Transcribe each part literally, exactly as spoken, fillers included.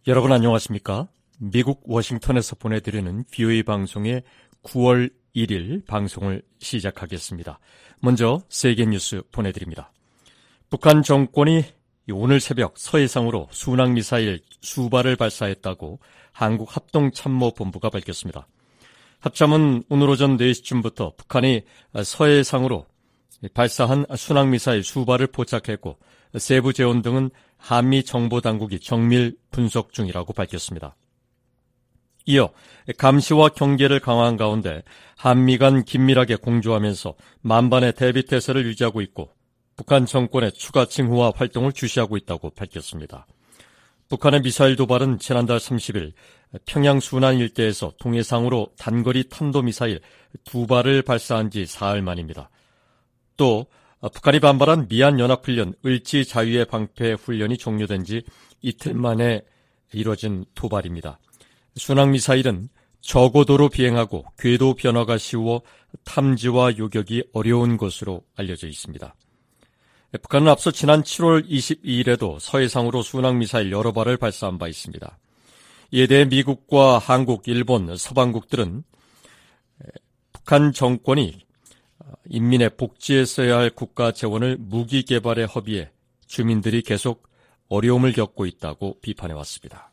여러분 안녕하십니까? 미국 워싱턴에서 보내드리는 브이오에이 방송의 구월 일일 방송을 시작하겠습니다. 먼저 세계 뉴스 보내드립니다. 북한 정권이 오늘 새벽 서해상으로 순항미사일 수발을 발사했다고 한국합동참모본부가 밝혔습니다. 합참은 오늘 오전 네 시쯤부터 북한이 서해상으로 발사한 순항미사일 수발을 포착했고 세부 재원 등은 한미 정보당국이 정밀 분석 중이라고 밝혔습니다. 이어 감시와 경계를 강화한 가운데 한미 간 긴밀하게 공조하면서 만반의 대비태세를 유지하고 있고 북한 정권의 추가 징후와 활동을 주시하고 있다고 밝혔습니다. 북한의 미사일 도발은 지난달 삼십일 평양 순안 일대에서 동해상으로 단거리 탄도미사일 두 발을 발사한 지 사흘 만입니다. 또 북한이 반발한 미얀연합훈련 을지 자유의 방패 훈련이 종료된 지 이틀 만에 이뤄진 도발입니다. 순항미사일은 저고도로 비행하고 궤도 변화가 쉬워 탐지와 요격이 어려운 것으로 알려져 있습니다. 북한은 앞서 지난 칠월 이십이일에도 서해상으로 순항미사일 여러 발을 발사한 바 있습니다. 이에 대해 미국과 한국, 일본, 서방국들은 북한 정권이 인민의 복지에 써야 할 국가 재원을 무기 개발에 허비해 주민들이 계속 어려움을 겪고 있다고 비판해왔습니다.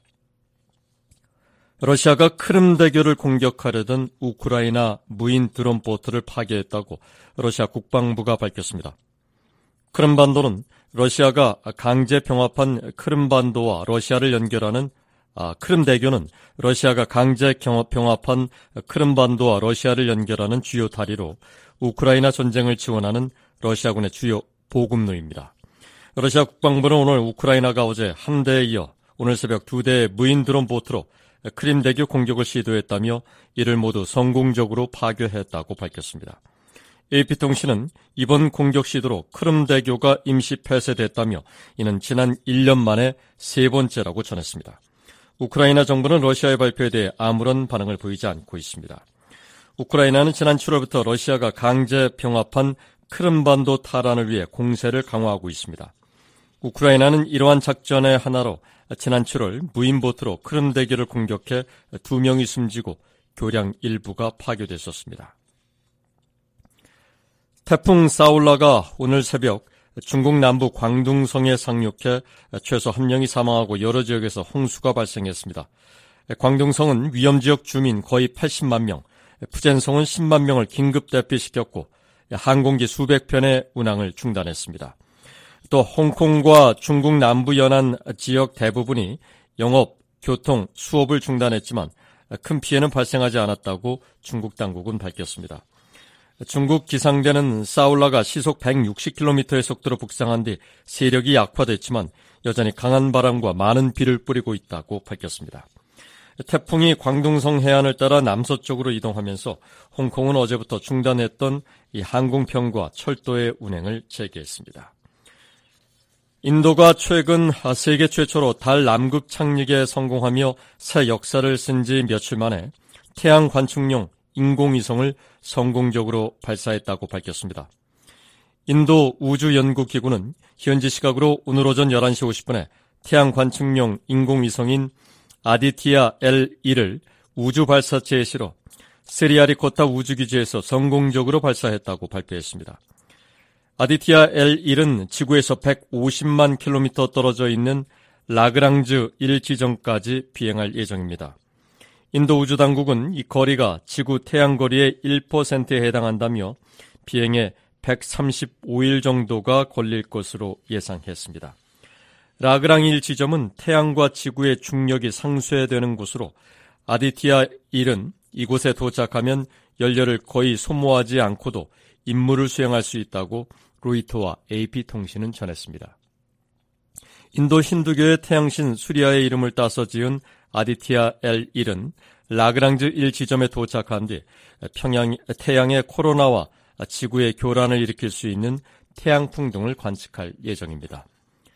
러시아가 크림대교를 공격하려던 우크라이나 무인 드론 보트를 파괴했다고 러시아 국방부가 밝혔습니다. 크림반도는 러시아가 강제 병합한 크림반도와 러시아를 연결하는 아, 크림대교는 러시아가 강제 병합한 크림반도와 러시아를 연결하는 주요 다리로 우크라이나 전쟁을 지원하는 러시아군의 주요 보급로입니다. 러시아 국방부는 오늘 우크라이나가 어제 한 대에 이어 오늘 새벽 두 대의 무인 드론 보트로 크림대교 공격을 시도했다며 이를 모두 성공적으로 파괴했다고 밝혔습니다. 에이피통신은 이번 공격 시도로 크림대교가 임시 폐쇄됐다며 이는 지난 일 년 만에 세 번째라고 전했습니다. 우크라이나 정부는 러시아의 발표에 대해 아무런 반응을 보이지 않고 있습니다. 우크라이나는 지난 칠월부터 러시아가 강제 병합한 크림반도 탈환을 위해 공세를 강화하고 있습니다. 우크라이나는 이러한 작전의 하나로 지난 칠월 무인보트로 크림대교를 공격해 두 명이 숨지고 교량 일부가 파괴됐었습니다. 태풍 사울라가 오늘 새벽 중국 남부 광둥성에 상륙해 최소 한 명이 사망하고 여러 지역에서 홍수가 발생했습니다. 광둥성은 위험지역 주민 거의 팔십만 명, 푸젠성은 십만 명을 긴급 대피시켰고 항공기 수백 편의 운항을 중단했습니다. 또 홍콩과 중국 남부 연안 지역 대부분이 영업, 교통, 수업을 중단했지만 큰 피해는 발생하지 않았다고 중국 당국은 밝혔습니다. 중국 기상대는 사울라가 시속 백육십 킬로미터의 속도로 북상한 뒤 세력이 약화됐지만 여전히 강한 바람과 많은 비를 뿌리고 있다고 밝혔습니다. 태풍이 광둥성 해안을 따라 남서쪽으로 이동하면서 홍콩은 어제부터 중단했던 이 항공편과 철도의 운행을 재개했습니다. 인도가 최근 세계 최초로 달 남극 착륙에 성공하며 새 역사를 쓴 지 며칠 만에 태양 관측용 인공위성을 성공적으로 발사했다고 밝혔습니다. 인도 우주연구기구는 현지 시각으로 오늘 오전 열한 시 오십 분에 태양 관측용 인공위성인 아디티아 엘 일을 우주 발사체에 실어 스리하리코타 우주기지에서 성공적으로 발사했다고 발표했습니다. 아디티아 엘 일은 지구에서 백오십만 킬로미터 떨어져 있는 라그랑즈 일 지점까지 비행할 예정입니다. 인도 우주당국은 이 거리가 지구 태양 거리의 일 퍼센트에 해당한다며 비행에 백삼십오 일 정도가 걸릴 것으로 예상했습니다. 라그랑 일 지점은 태양과 지구의 중력이 상쇄되는 곳으로 아디티아 일은 이곳에 도착하면 연료를 거의 소모하지 않고도 임무를 수행할 수 있다고 로이터와 에이피통신은 전했습니다. 인도 힌두교의 태양신 수리아의 이름을 따서 지은 아디티아 엘 일은 라그랑즈 일 지점에 도착한 뒤 평양, 태양의 코로나와 지구의 교란을 일으킬 수 있는 태양풍 등을 관측할 예정입니다.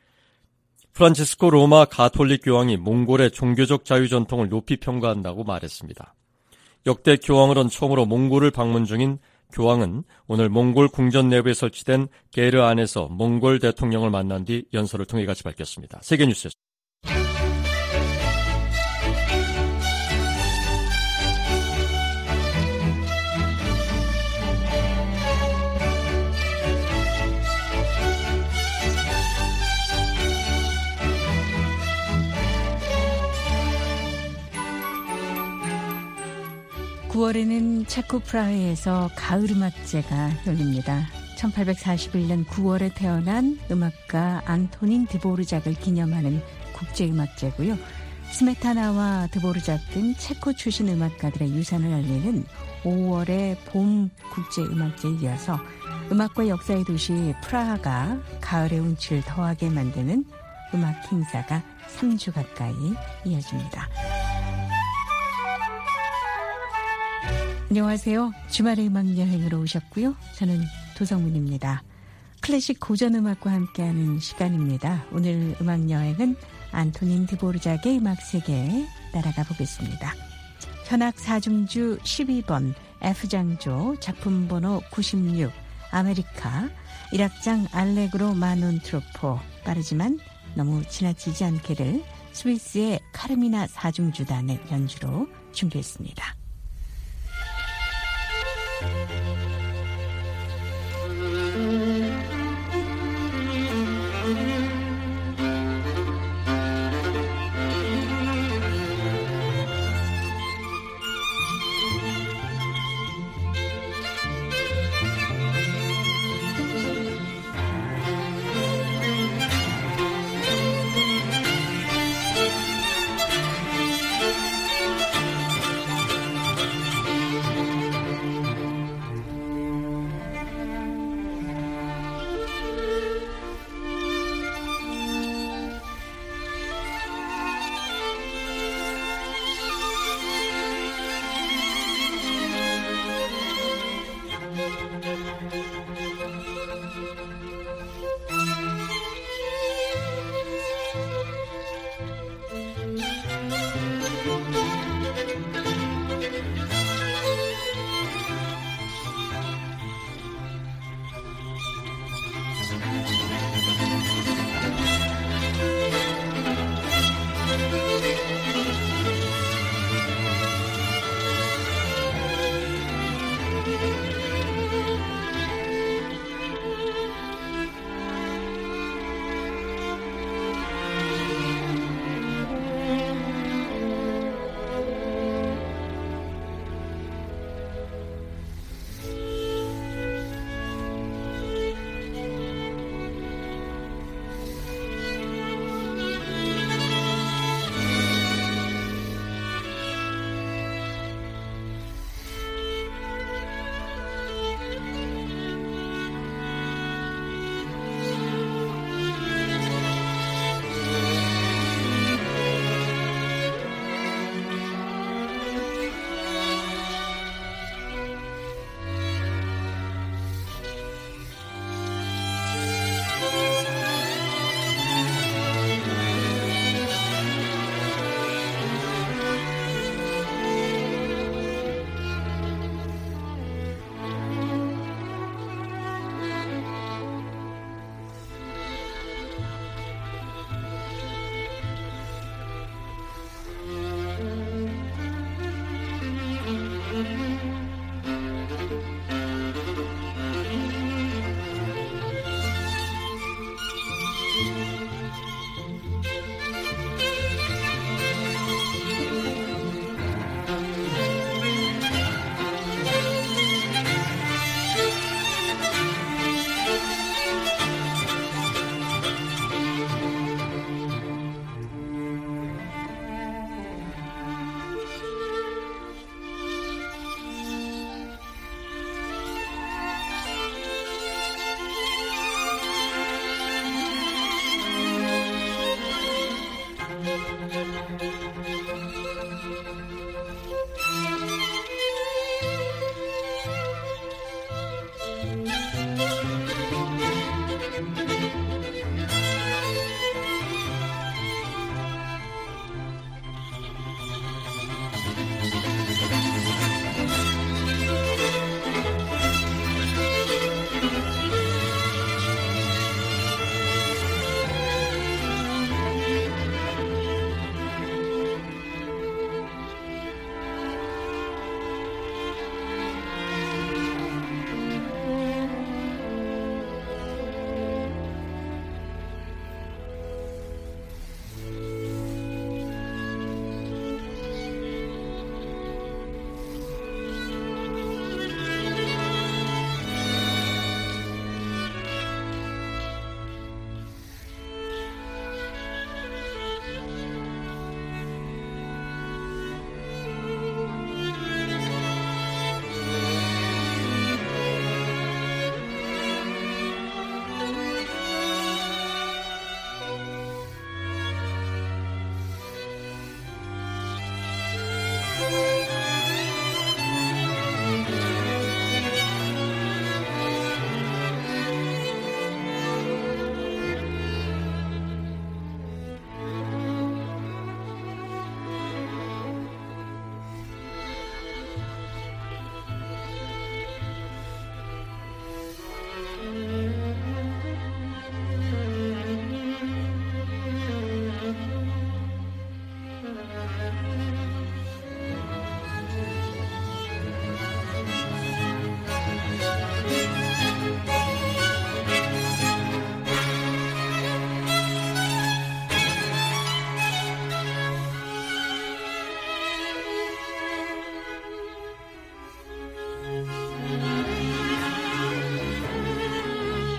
프란치스코 로마 가톨릭 교황이 몽골의 종교적 자유 전통을 높이 평가한다고 말했습니다. 역대 교황으론 처음으로 몽골을 방문 중인 교황은 오늘 몽골 궁전 내부에 설치된 게르 안에서 몽골 대통령을 만난 뒤 연설을 통해 같이 밝혔습니다. 세계뉴스였습니다. 구월에는 체코 프라하에서 가을음악제가 열립니다. 천팔백사십일 년 구월에 태어난 음악가 안토닌 드보르작을 기념하는 국제음악제고요. 스메타나와 드보르작 등 체코 출신 음악가들의 유산을 알리는 오월의 봄 국제음악제에 이어서 음악과 역사의 도시 프라하가 가을의 운치를 더하게 만드는 음악 행사가 삼 주 가까이 이어집니다. 안녕하세요. 주말의 음악여행으로 오셨고요. 저는 도성문입니다. 클래식 고전음악과 함께하는 시간입니다. 오늘 음악여행은 안토닌 드보르작의 음악세계에 따라가 보겠습니다. 현악 사중주 십이 번 F장조 작품번호 구십육 아메리카 일 악장 알레그로 마논 트로포 빠르지만 너무 지나치지 않게를 스위스의 카르미나 사중주단의 연주로 준비했습니다.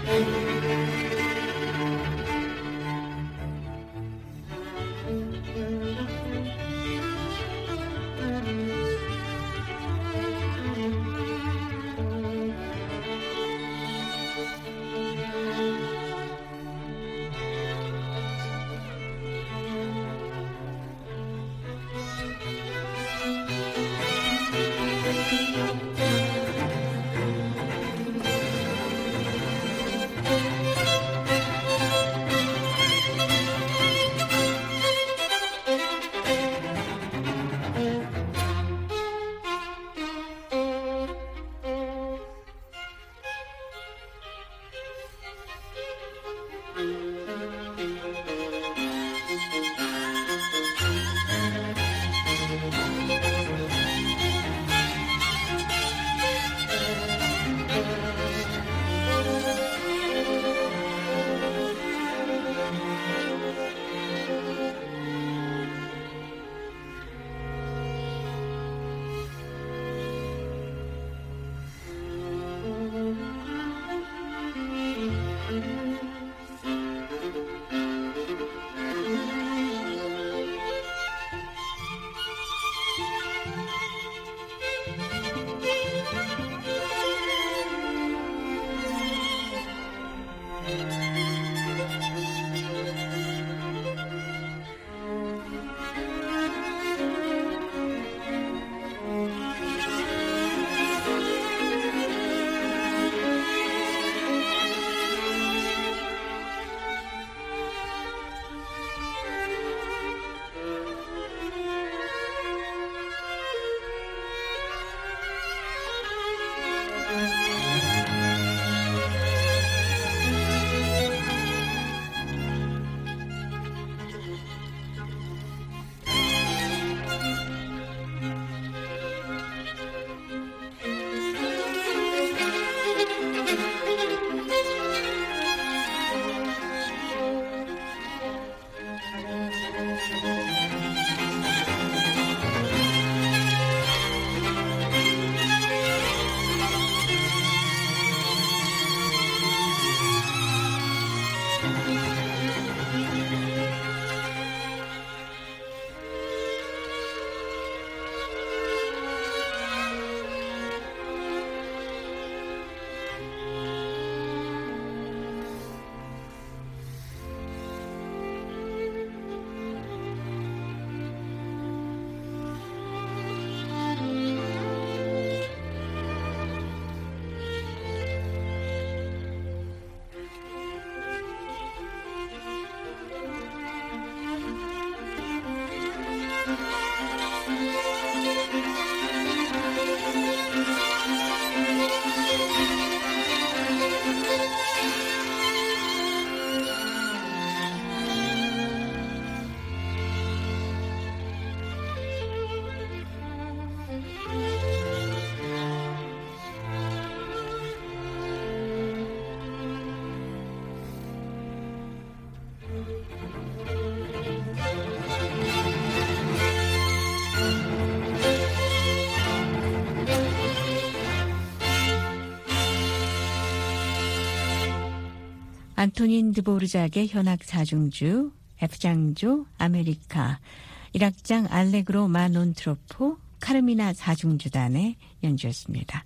안토닌 드보르작의 현악 사중주, F장조, 아메리카, 일악장 알레그로 마논트로포, 카르미나 사중주단의 연주였습니다.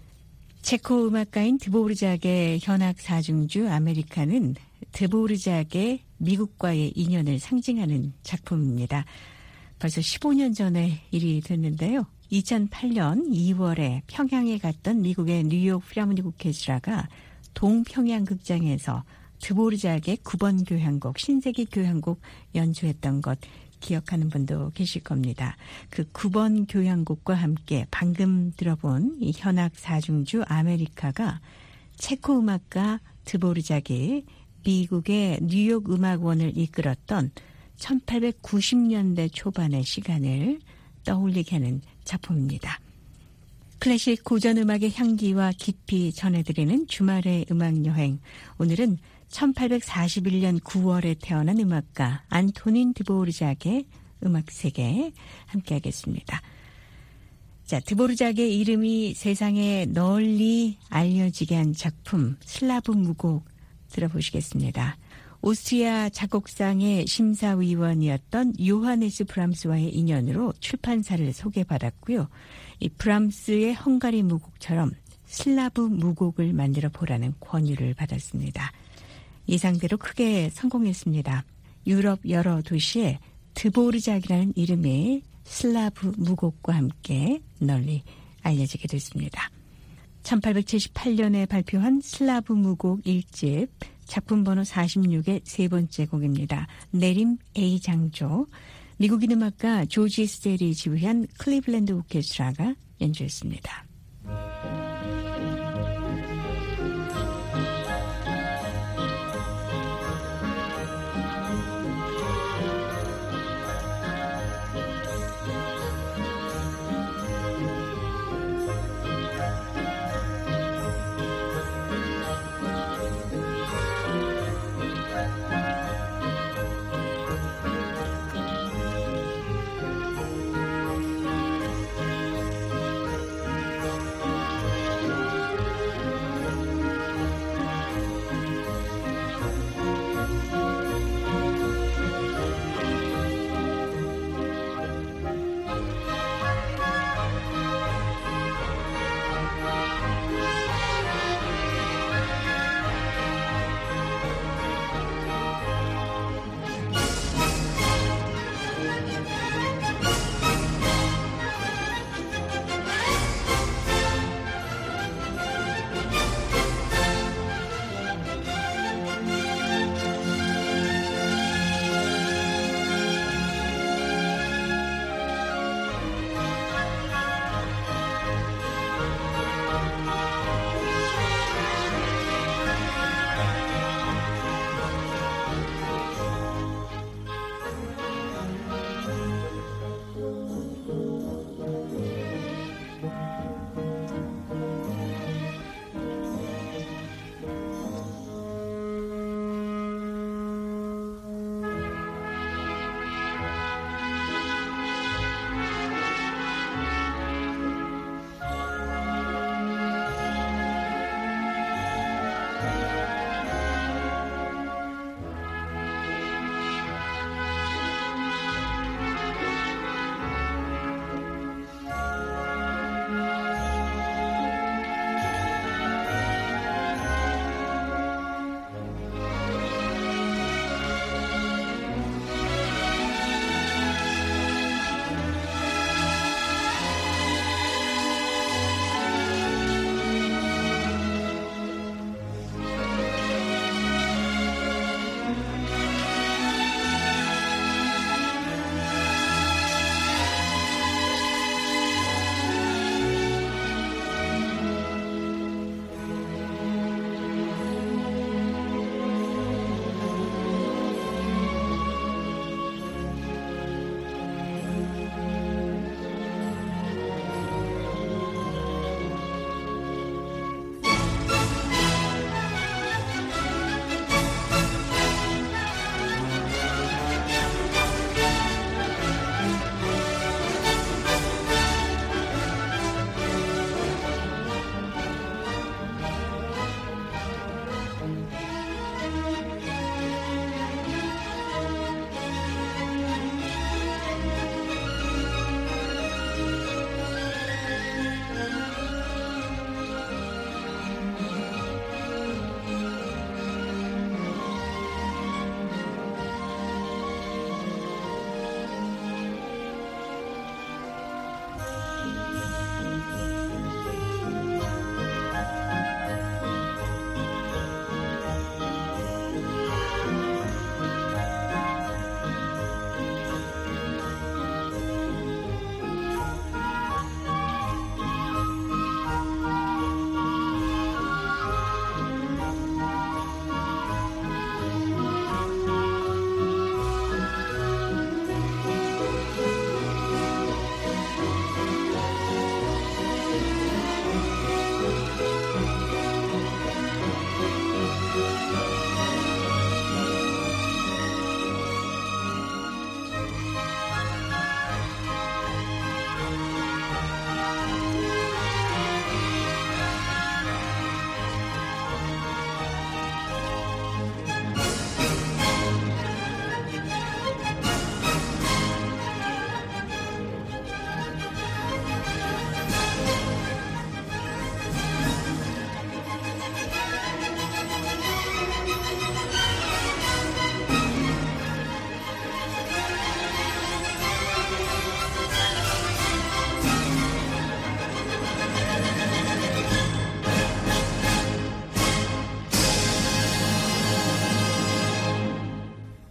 체코 음악가인 드보르작의 현악 사중주 아메리카는 드보르작의 미국과의 인연을 상징하는 작품입니다. 벌써 십오 년 전의 일이 됐는데요. 이천팔 년 이월에 평양에 갔던 미국의 뉴욕 필하모닉 오케스트라가 동평양 극장에서 드보르작의 구 번 교향곡, 신세기 교향곡 연주했던 것 기억하는 분도 계실 겁니다. 그 구 번 교향곡과 함께 방금 들어본 이 현악 사중주 아메리카가 체코 음악가 드보르작이 미국의 뉴욕 음악원을 이끌었던 천팔백구십 년대 초반의 시간을 떠올리게 하는 작품입니다. 클래식 고전음악의 향기와 깊이 전해드리는 주말의 음악여행. 오늘은 천팔백사십일 년 구월에 태어난 음악가 안토닌 드보르작의 음악세계 함께하겠습니다. 자, 드보르작의 이름이 세상에 널리 알려지게 한 작품 슬라브 무곡 들어보시겠습니다. 오스트리아 작곡상의 심사위원이었던 요하네스 브람스와의 인연으로 출판사를 소개받았고요. 이 브람스의 헝가리 무곡처럼 슬라브 무곡을 만들어 보라는 권유를 받았습니다. 예상대로 크게 성공했습니다. 유럽 여러 도시에 드보르작이라는 이름의 슬라브 무곡과 함께 널리 알려지게 됐습니다. 천팔백칠십팔 년에 발표한 슬라브 무곡 일 집 작품 번호 사십육의 세 번째 곡입니다. 내림 A 장조, 미국인 음악가 조지 스텔이 지휘한 클리블랜드 오케스트라가 연주했습니다.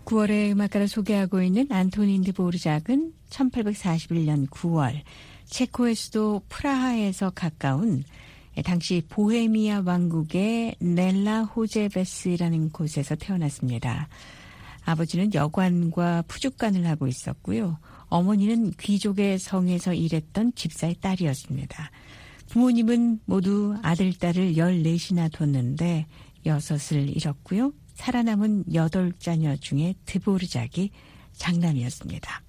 구월에 음악가를 소개하고 있는 안토닌 드보르작은 천팔백사십일 년 구월 체코의 수도 프라하에서 가까운 당시 보헤미아 왕국의 넬라 호제베스라는 곳에서 태어났습니다. 아버지는 여관과 푸주간을 하고 있었고요. 어머니는 귀족의 성에서 일했던 집사의 딸이었습니다. 부모님은 모두 아들, 딸을 열넷이나 뒀는데 여섯을 잃었고요. 살아남은 여덟 자녀 중에 드보르작이 장남이었습니다.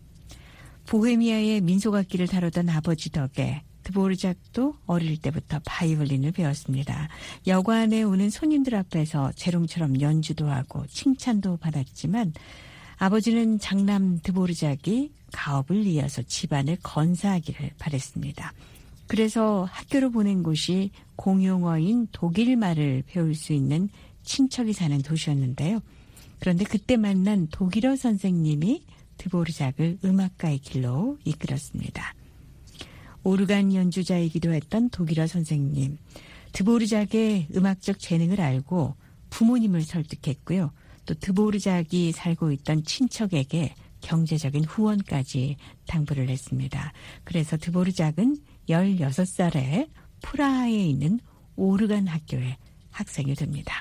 보헤미아의 민속악기를 다루던 아버지 덕에 드보르작도 어릴 때부터 바이올린을 배웠습니다. 여관에 오는 손님들 앞에서 재롱처럼 연주도 하고 칭찬도 받았지만 아버지는 장남 드보르작이 가업을 이어서 집안을 건사하기를 바랬습니다. 그래서 학교로 보낸 곳이 공용어인 독일말을 배울 수 있는 친척이 사는 도시였는데요. 그런데 그때 만난 독일어 선생님이 드보르작을 음악가의 길로 이끌었습니다. 오르간 연주자이기도 했던 독일어 선생님, 드보르작의 음악적 재능을 알고 부모님을 설득했고요. 또 드보르작이 살고 있던 친척에게 경제적인 후원까지 당부를 했습니다. 그래서 드보르작은 열여섯 살에 프라하에 있는 오르간 학교에 학생이 됩니다.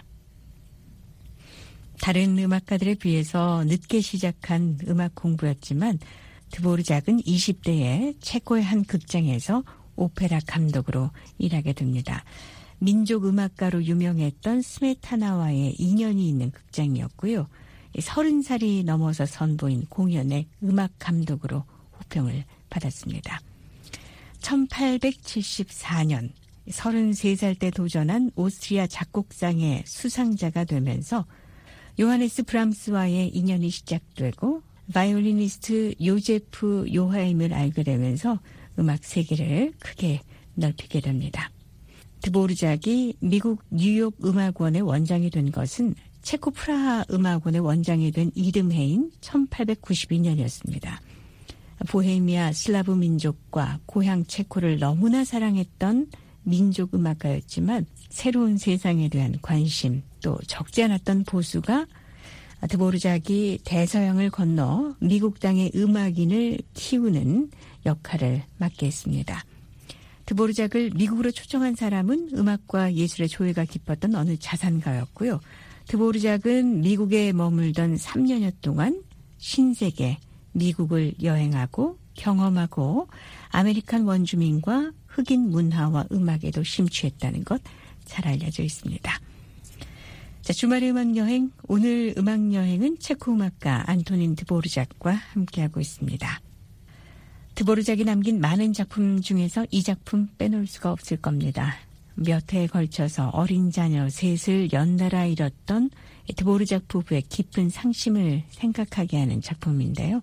다른 음악가들에 비해서 늦게 시작한 음악 공부였지만 드보르작은 이십 대에 체코의 한 극장에서 오페라 감독으로 일하게 됩니다. 민족 음악가로 유명했던 스메타나와의 인연이 있는 극장이었고요. 서른 살이 넘어서 선보인 공연의 음악 감독으로 호평을 받았습니다. 천팔백칠십사 년 서른세 살 때 도전한 오스트리아 작곡상의 수상자가 되면서 요하네스 브람스와의 인연이 시작되고 바이올리니스트 요제프 요하임을 알게 되면서 음악 세계를 크게 넓히게 됩니다. 드보르작이 미국 뉴욕 음악원의 원장이 된 것은 체코 프라하 음악원의 원장이 된 이듬해인 천팔백구십이 년이었습니다. 보헤미아 슬라브 민족과 고향 체코를 너무나 사랑했던 민족 음악가였지만 새로운 세상에 대한 관심 또 적지 않았던 보수가 드보르작이 대서양을 건너 미국 땅의 음악인을 키우는 역할을 맡게 했습니다. 드보르작을 미국으로 초청한 사람은 음악과 예술의 조예가 깊었던 어느 자산가였고요. 드보르작은 미국에 머물던 삼 년여 동안 신세계 미국을 여행하고 경험하고 아메리칸 원주민과 흑인 문화와 음악에도 심취했다는 것 잘 알려져 있습니다. 자, 주말의 음악여행, 오늘 음악여행은 체코 음악가 안토닌 드보르작과 함께하고 있습니다. 드보르작이 남긴 많은 작품 중에서 이 작품 빼놓을 수가 없을 겁니다. 몇 해에 걸쳐서 어린 자녀 셋을 연달아 잃었던 드보르작 부부의 깊은 상심을 생각하게 하는 작품인데요.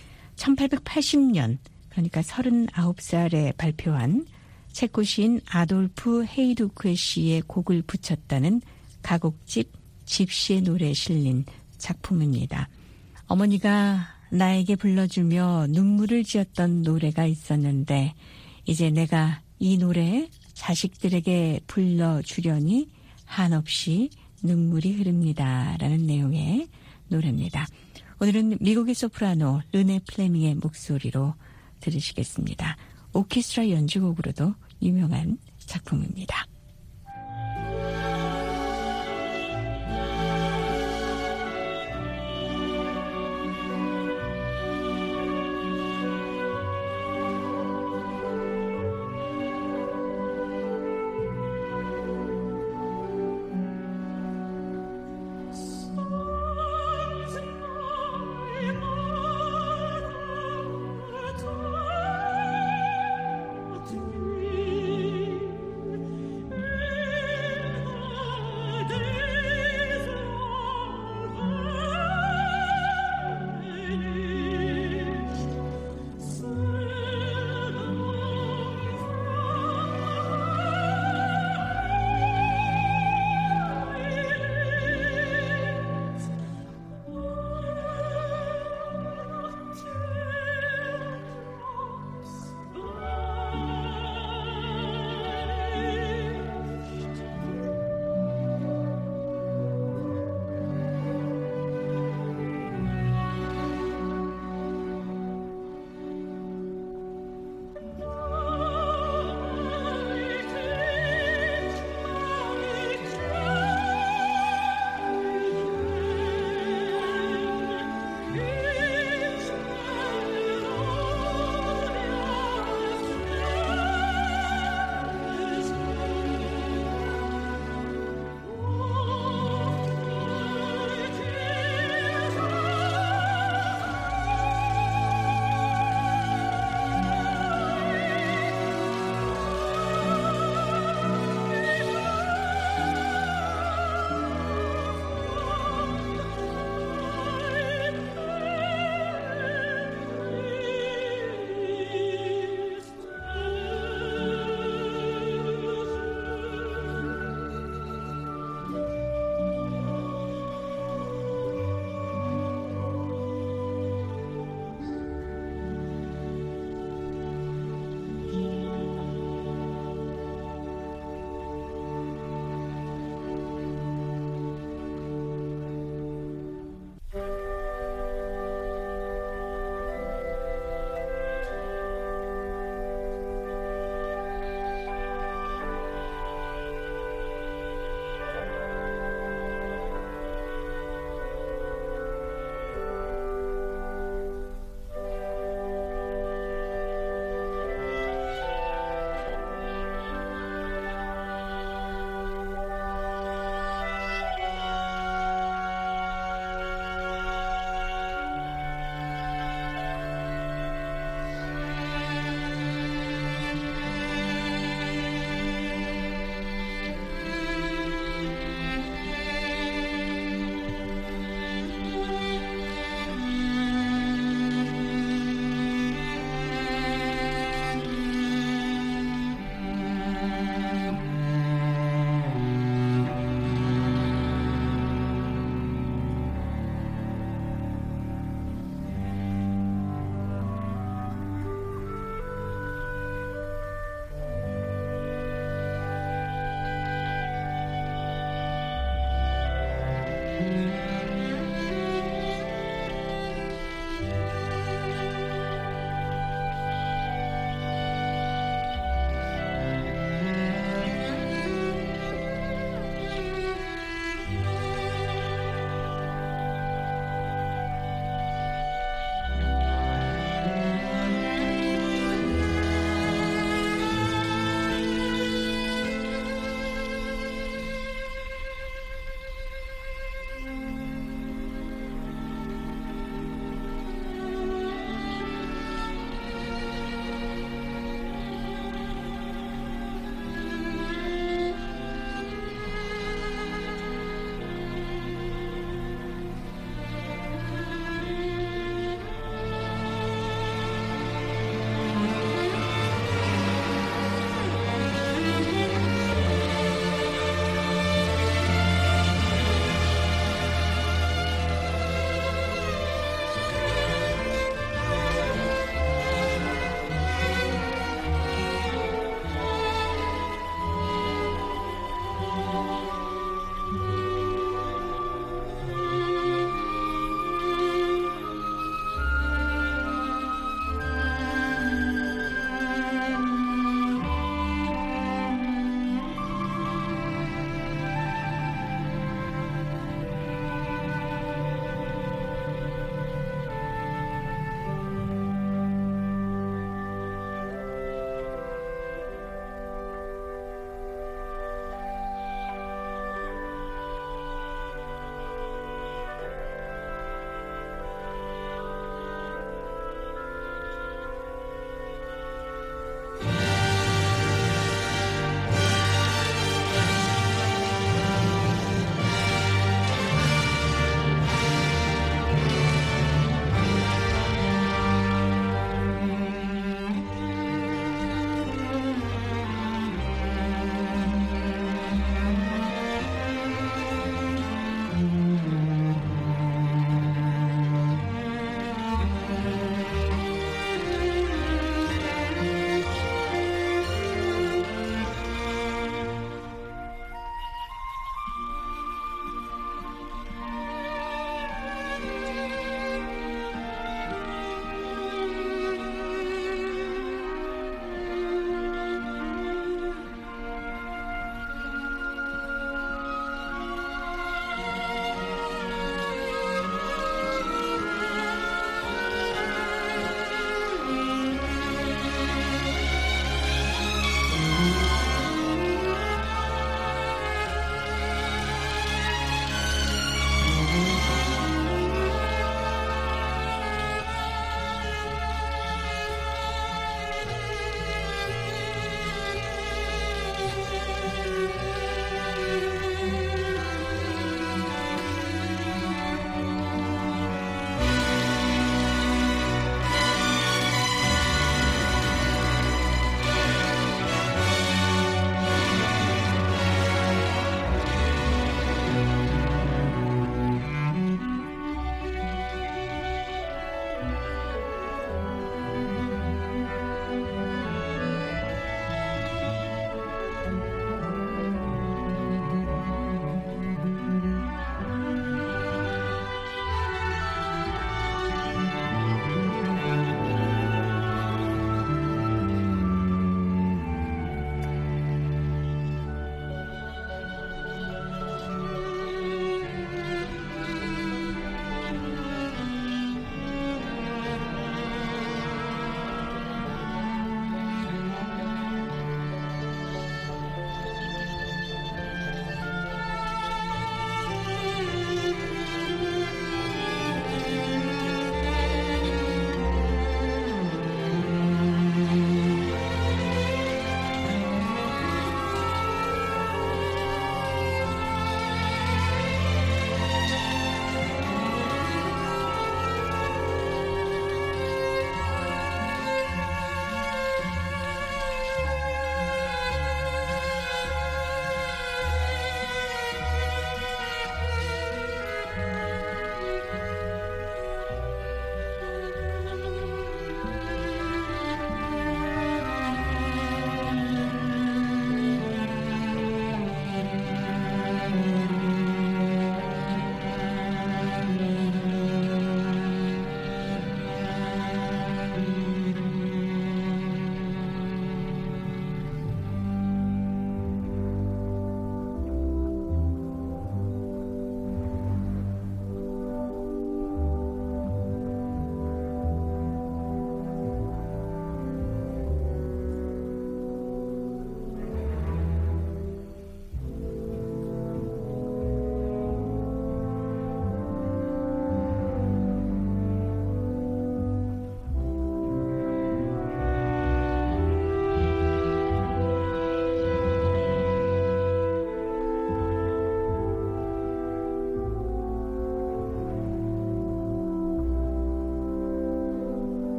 천팔백팔십 년, 그러니까 서른아홉 살에 발표한 체코 시인 아돌프 헤이두크의 시에 곡을 붙였다는 가곡집 집시의 노래에 실린 작품입니다. 어머니가 나에게 불러주며 눈물을 지었던 노래가 있었는데 이제 내가 이 노래 자식들에게 불러주려니 한없이 눈물이 흐릅니다. 라는 내용의 노래입니다. 오늘은 미국의 소프라노 르네 플레밍의 목소리로 들으시겠습니다. 오케스트라 연주곡으로도 유명한 작품입니다.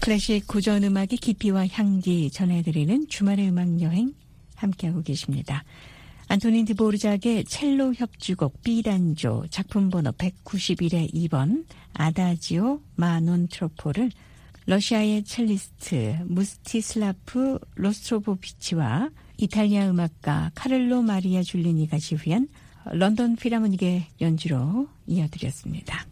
클래식 고전 음악의 깊이와 향기 전해드리는 주말의 음악여행 함께하고 계십니다. 안토닌 드보르작의 첼로 협주곡 B단조 작품 번호 백구십일의 이 번 아다지오 마논 트로포를 러시아의 첼리스트 무스티슬라프 로스트로보비치와 이탈리아 음악가 카를로 마리아 줄리니가 지휘한 런던 필하모닉의 연주로 이어드렸습니다.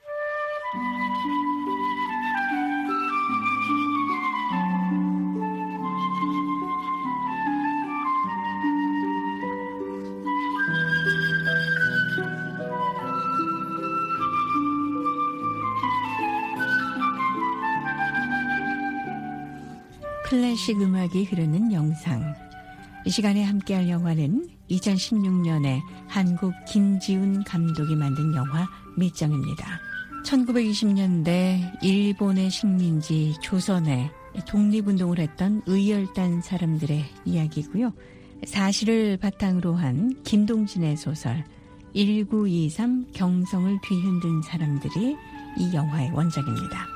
클래식 음악이 흐르는 영상. 이 시간에 함께할 영화는 이천십육 년에 한국 김지훈 감독이 만든 영화 밀정입니다. 천구백이십 년대 일본의 식민지 조선에 독립운동을 했던 의열단 사람들의 이야기고요. 사실을 바탕으로 한 김동진의 소설 천구백이십삼 경성을 뒤흔든 사람들이 이 영화의 원작입니다.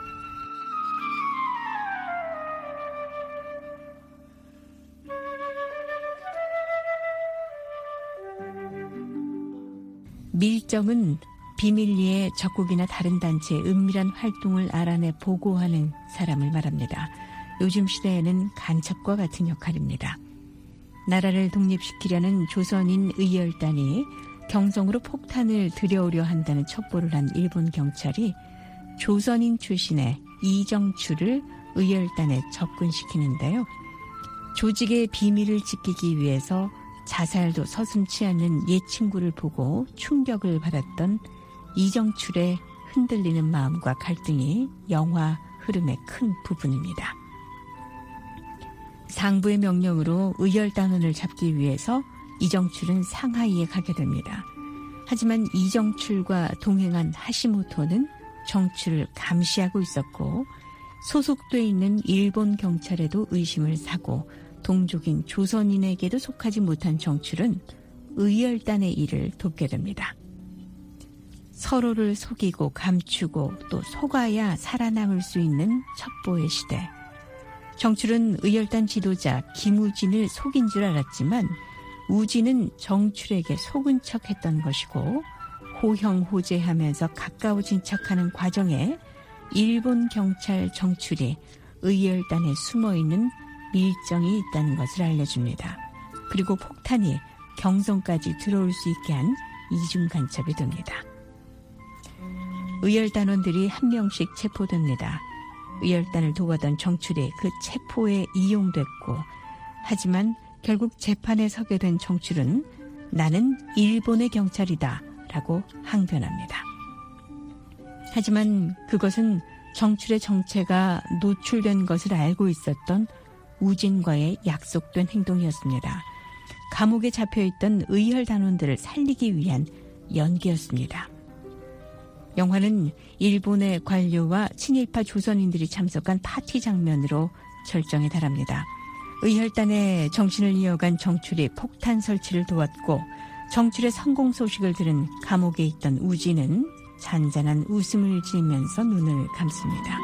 밀정은 비밀리에 적국이나 다른 단체의 은밀한 활동을 알아내 보고하는 사람을 말합니다. 요즘 시대에는 간첩과 같은 역할입니다. 나라를 독립시키려는 조선인 의열단이 경성으로 폭탄을 들여오려 한다는 첩보를 한 일본 경찰이 조선인 출신의 이정추를 의열단에 접근시키는데요. 조직의 비밀을 지키기 위해서 자살도 서슴지 않는 옛 친구를 보고 충격을 받았던 이정출의 흔들리는 마음과 갈등이 영화 흐름의 큰 부분입니다. 상부의 명령으로 의열단원을 잡기 위해서 이정출은 상하이에 가게 됩니다. 하지만 이정출과 동행한 하시모토는 정출을 감시하고 있었고 소속돼 있는 일본 경찰에도 의심을 사고 동족인 조선인에게도 속하지 못한 정출은 의열단의 일을 돕게 됩니다. 서로를 속이고 감추고 또 속아야 살아남을 수 있는 첩보의 시대. 정출은 의열단 지도자 김우진을 속인 줄 알았지만 우진은 정출에게 속은 척했던 것이고 호형호재하면서 가까워진 척하는 과정에 일본 경찰 정출이 의열단에 숨어있는 밀정이 있다는 것을 알려줍니다. 그리고 폭탄이 경성까지 들어올 수 있게 한 이중 간첩이 됩니다. 의열단원들이 한 명씩 체포됩니다. 의열단을 도와던 정출이 그 체포에 이용됐고 하지만 결국 재판에 서게 된 정출은 나는 일본의 경찰이다 라고 항변합니다. 하지만 그것은 정출의 정체가 노출된 것을 알고 있었던 우진과의 약속된 행동이었습니다. 감옥에 잡혀있던 의열단원들을 살리기 위한 연기였습니다. 영화는 일본의 관료와 친일파 조선인들이 참석한 파티 장면으로 절정에 달합니다. 의열단의 정신을 이어간 정출이 폭탄 설치를 도왔고 정출의 성공 소식을 들은 감옥에 있던 우진은 잔잔한 웃음을 지으면서 눈을 감습니다.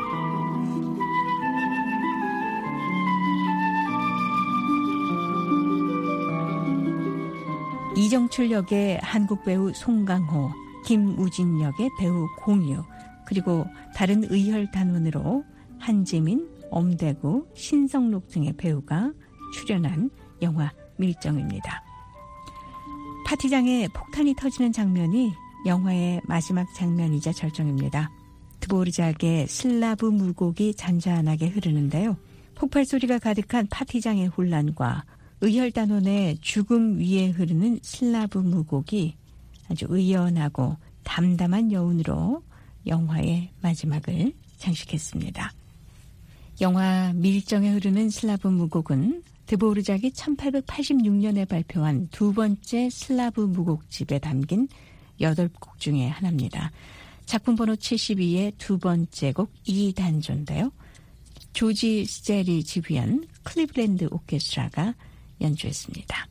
이정출 역의 한국 배우 송강호, 김우진 역의 배우 공유, 그리고 다른 의열단원으로 한지민, 엄대구, 신성록 등의 배우가 출연한 영화 밀정입니다. 파티장에 폭탄이 터지는 장면이 영화의 마지막 장면이자 절정입니다. 드보르작의 슬라브 무곡이 잔잔하게 흐르는데요. 폭발 소리가 가득한 파티장의 혼란과 의열단원의 죽음 위에 흐르는 슬라브 무곡이 아주 의연하고 담담한 여운으로 영화의 마지막을 장식했습니다. 영화 밀정에 흐르는 슬라브 무곡은 드보르작이 천팔백팔십육 년에 발표한 두 번째 슬라브 무곡집에 담긴 여덟 곡 중에 하나입니다. 작품 번호 칠십이의 두 번째 곡 이 단조인데요. 조지 스젤이 지휘한 클리블랜드 오케스트라가 연주했습니다.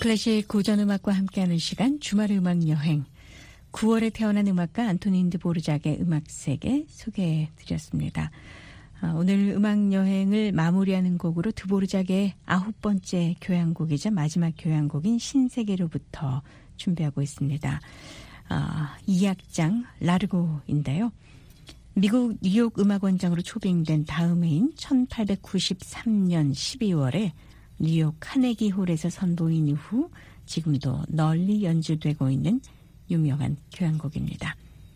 클래식 고전음악과 함께하는 시간 주말의 음악여행. 구월에 태어난 음악가 안토닌 드보르작의 음악세계 소개해드렸습니다. 오늘 음악여행을 마무리하는 곡으로 드보르작의 아홉 번째 교향곡이자 마지막 교향곡인 신세계로부터 준비하고 있습니다. 아, 이 악장 라르고인데요. 미국 뉴욕 음악원장으로 초빙된 다음 해인 천팔백구십삼 년 십이월에 뉴욕 카네기 홀에서 선보인 이후 지금도 널리 연주되고 있는 유명한 교향곡입니다.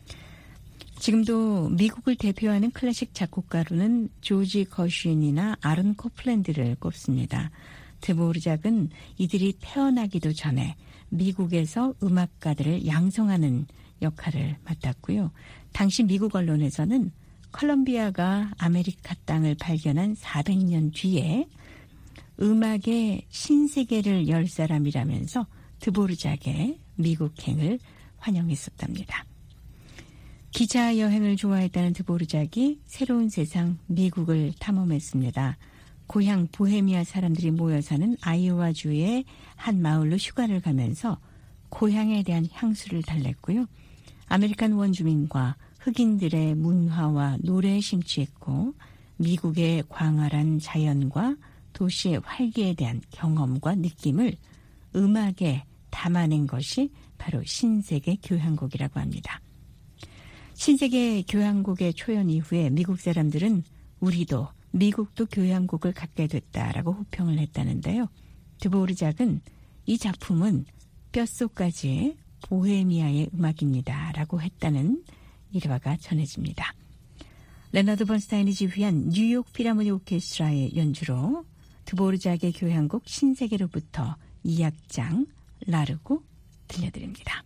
지금도 미국을 대표하는 클래식 작곡가로는 조지 거쉬인이나 아론 코플랜드를 꼽습니다. 드보르작은 이들이 태어나기도 전에 미국에서 음악가들을 양성하는 역할을 맡았고요. 당시 미국 언론에서는 컬럼비아가 아메리카 땅을 발견한 사백 년 뒤에 음악의 신세계를 열 사람이라면서 드보르작의 미국행을 환영했었답니다. 기차 여행을 좋아했다는 드보르작이 새로운 세상 미국을 탐험했습니다. 고향 보헤미아 사람들이 모여 사는 아이오와주의 한 마을로 휴가를 가면서 고향에 대한 향수를 달랬고요. 아메리칸 원주민과 흑인들의 문화와 노래에 심취했고 미국의 광활한 자연과 도시의 활기에 대한 경험과 느낌을 음악에 담아낸 것이 바로 신세계 교향곡이라고 합니다. 신세계 교향곡의 초연 이후에 미국 사람들은 우리도 미국도 교향곡을 갖게 됐다라고 호평을 했다는데요. 드보르작은 이 작품은 뼛속까지 보헤미아의 음악입니다라고 했다는 일화가 전해집니다. 레너드 번스타인이 지휘한 뉴욕 필하모니 오케스트라의 연주로 드보르작의 교향곡 신세계로부터 이 악장 라르고 들려드립니다.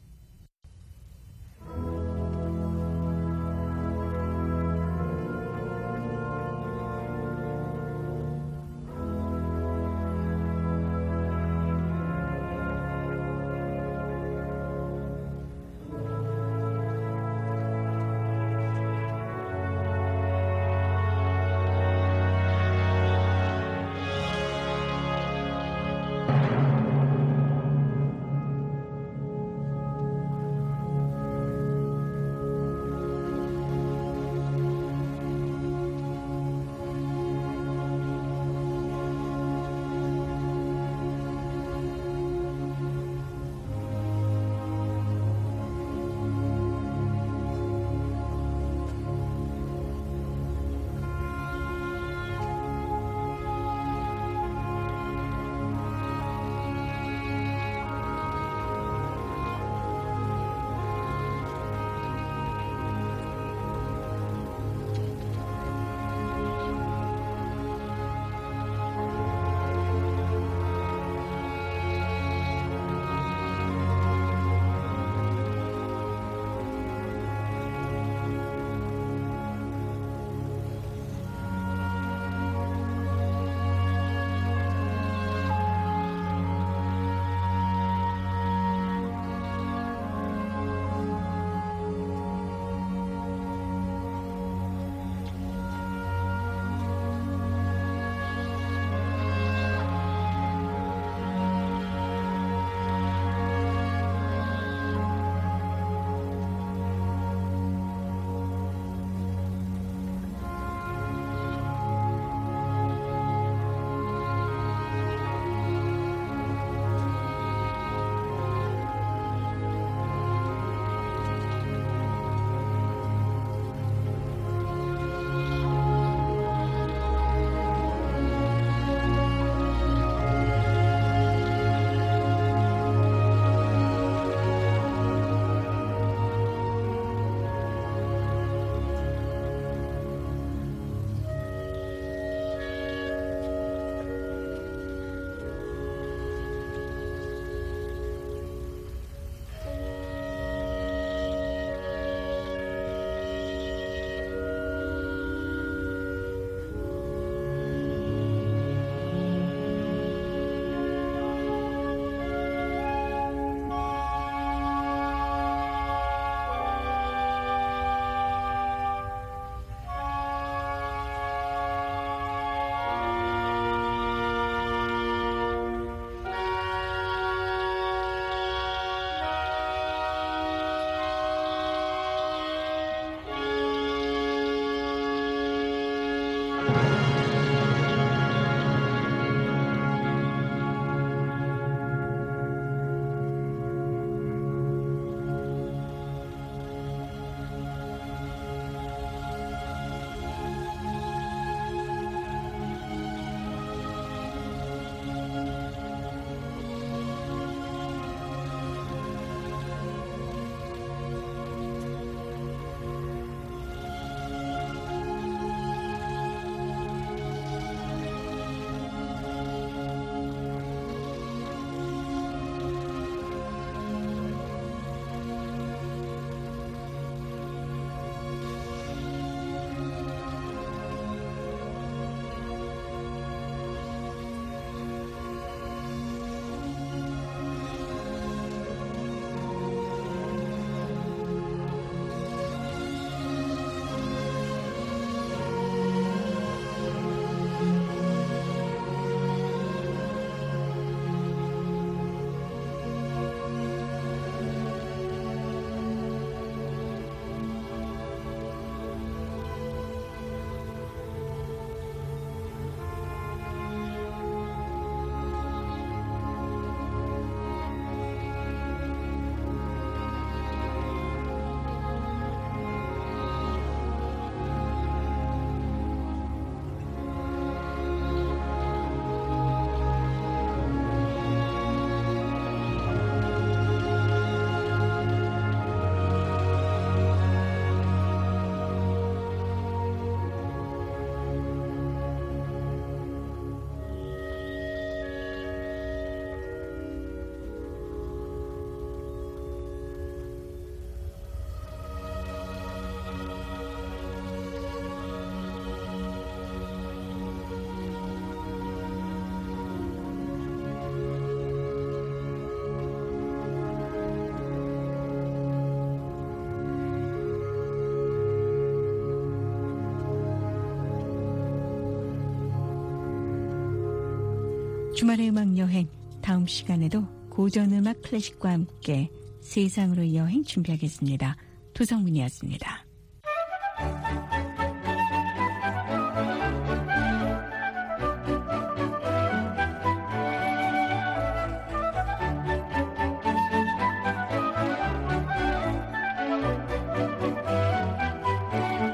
주말의 음악 여행, 다음 시간에도 고전 음악 클래식과 함께 세상으로의 여행 준비하겠습니다. 도성민이었습니다.